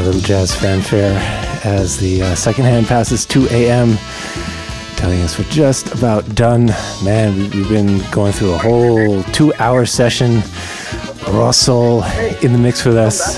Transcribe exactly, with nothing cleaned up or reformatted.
a little jazz fanfare as the uh, second hand passes two a.m., telling us we're just about done. Man, we, we've been going through a whole two-hour session. Raw soul in the mix with us.